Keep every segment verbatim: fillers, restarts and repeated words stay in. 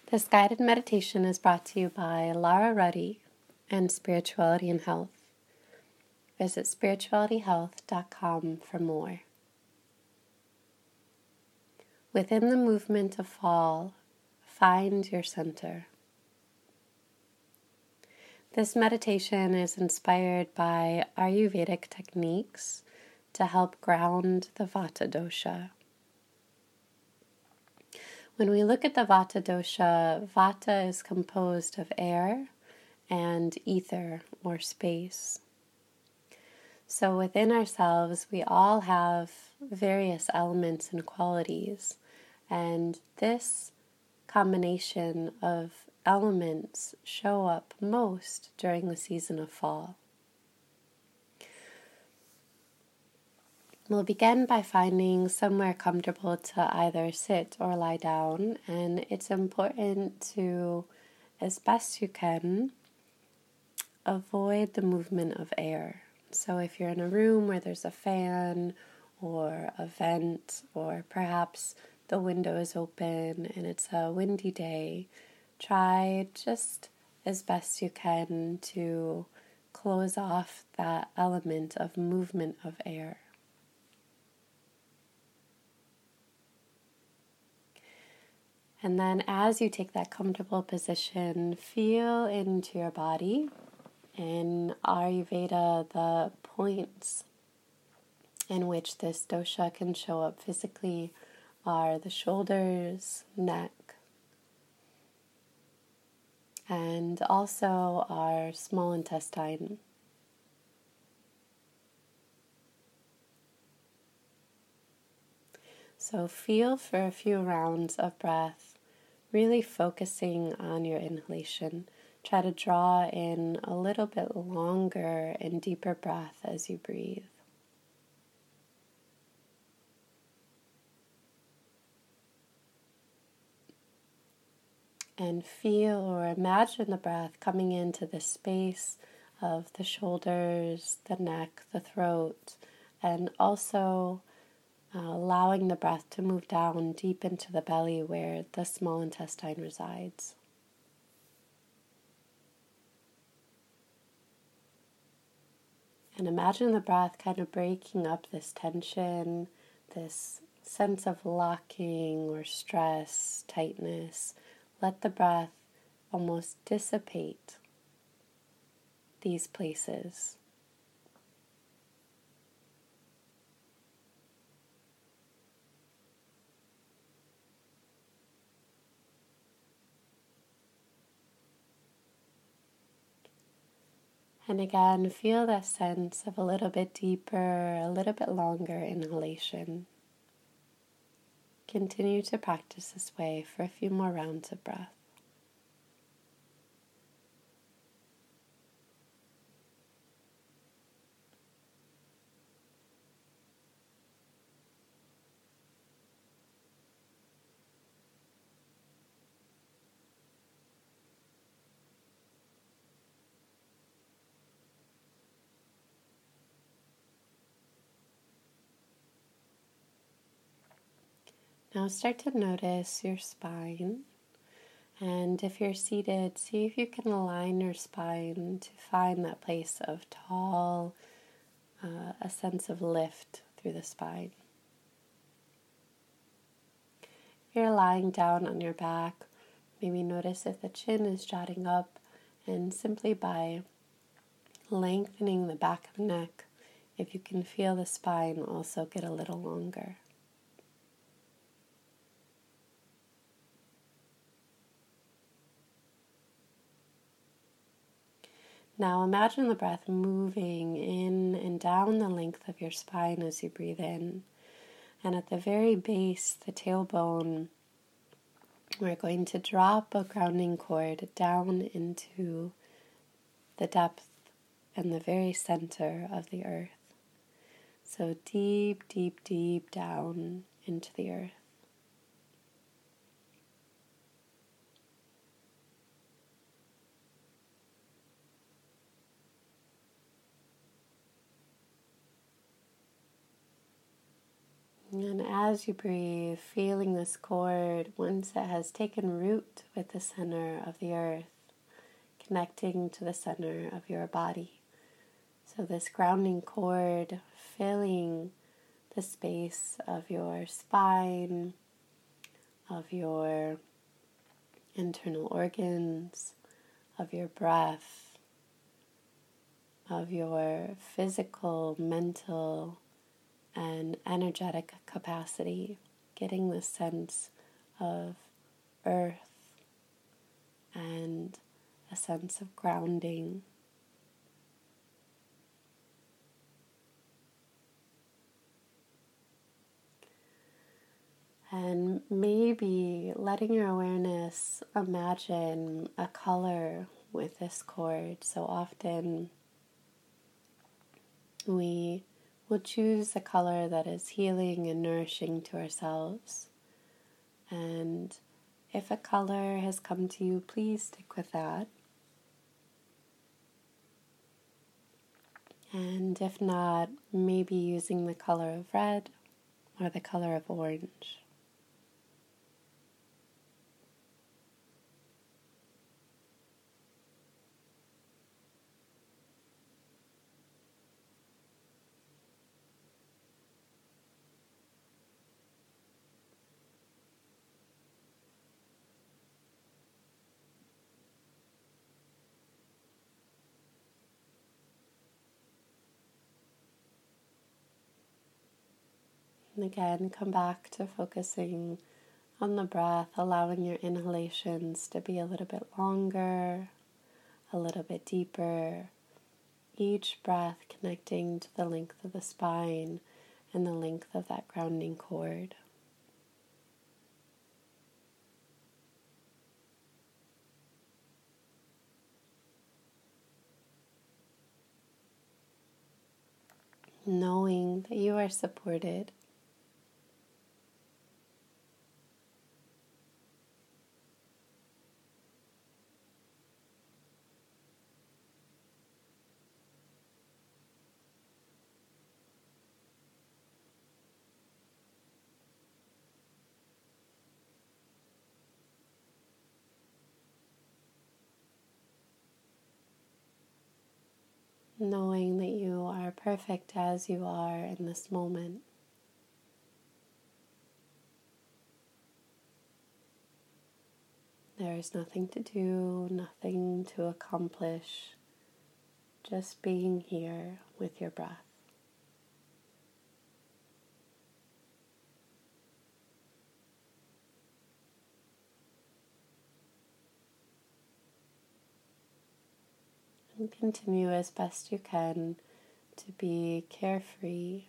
This guided meditation is brought to you by Lara Ruddy and Spirituality and Health. Visit spirituality health dot com for more. Within the movement of fall, find your center. This meditation is inspired by Ayurvedic techniques to help ground the Vata dosha. When we look at the Vata dosha, Vata is composed of air and ether or space. So within ourselves, we all have various elements and qualities, and this combination of elements show up most during the season of fall. We'll begin by finding somewhere comfortable to either sit or lie down, and it's important to, as best you can, avoid the movement of air. So if you're in a room where there's a fan or a vent, or perhaps the window is open and it's a windy day, try just as best you can to close off that element of movement of air. And then as you take that comfortable position, feel into your body. In Ayurveda, the points in which this dosha can show up physically are the shoulders, neck, and also our small intestine. So feel for a few rounds of breath, really focusing on your inhalation. Try to draw in a little bit longer and deeper breath as you breathe. And feel or imagine the breath coming into the space of the shoulders, the neck, the throat, and also uh, allowing the breath to move down deep into the belly where the small intestine resides. And imagine the breath kind of breaking up this tension, this sense of locking or stress, tightness. Let the breath almost dissipate these places. And again, feel that sense of a little bit deeper, a little bit longer inhalation. Continue to practice this way for a few more rounds of breath. Now start to notice your spine, and if you're seated, see if you can align your spine to find that place of tall, uh, a sense of lift through the spine. If you're lying down on your back, maybe notice if the chin is jutting up, and simply by lengthening the back of the neck, if you can feel the spine also get a little longer. Now imagine the breath moving in and down the length of your spine as you breathe in. And at the very base, the tailbone, we're going to drop a grounding cord down into the depth and the very center of the earth. So deep, deep, deep down into the earth. And as you breathe, feeling this cord, once it has taken root with the center of the earth, connecting to the center of your body. So this grounding cord filling the space of your spine, of your internal organs, of your breath, of your physical, mental, and energetic capacity, getting this sense of earth and a sense of grounding. And maybe letting your awareness imagine a color with this cord. So often we will choose a color that is healing and nourishing to ourselves. And if a color has come to you, please stick with that. And if not, maybe using the color of red or the color of orange. And again, come back to focusing on the breath, allowing your inhalations to be a little bit longer, a little bit deeper. Each breath connecting to the length of the spine and the length of that grounding cord. Knowing that you are supported. Knowing that you are perfect as you are in this moment. There is nothing to do, nothing to accomplish, just being here with your breath. And continue as best you can to be carefree,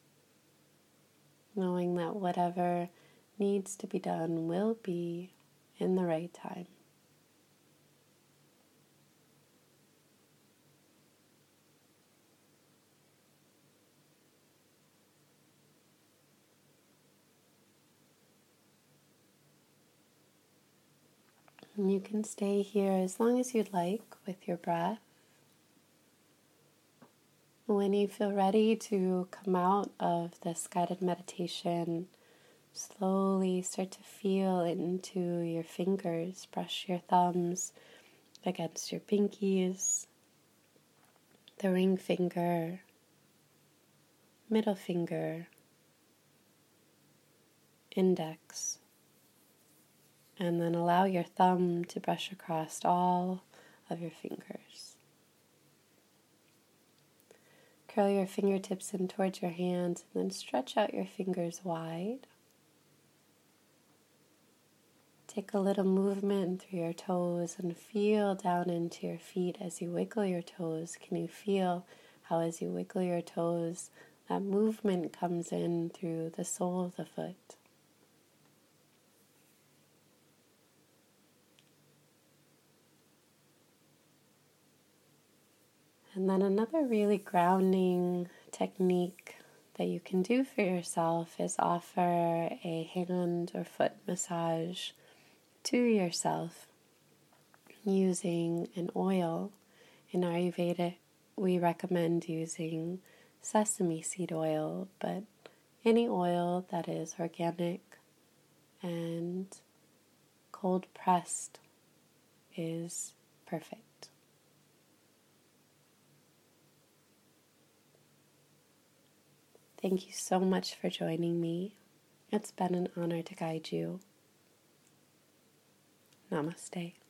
knowing that whatever needs to be done will be in the right time. And you can stay here as long as you'd like with your breath. When you feel ready to come out of this guided meditation, slowly start to feel into your fingers. Brush your thumbs against your pinkies, the ring finger, middle finger, index, and then allow your thumb to brush across all of your fingers. Curl your fingertips in towards your hands and then stretch out your fingers wide. Take a little movement through your toes and feel down into your feet as you wiggle your toes. Can you feel how as you wiggle your toes, that movement comes in through the sole of the foot? And then another really grounding technique that you can do for yourself is offer a hand or foot massage to yourself using an oil. In Ayurveda, we recommend using sesame seed oil, but any oil that is organic and cold pressed is perfect. Thank you so much for joining me. It's been an honor to guide you. Namaste.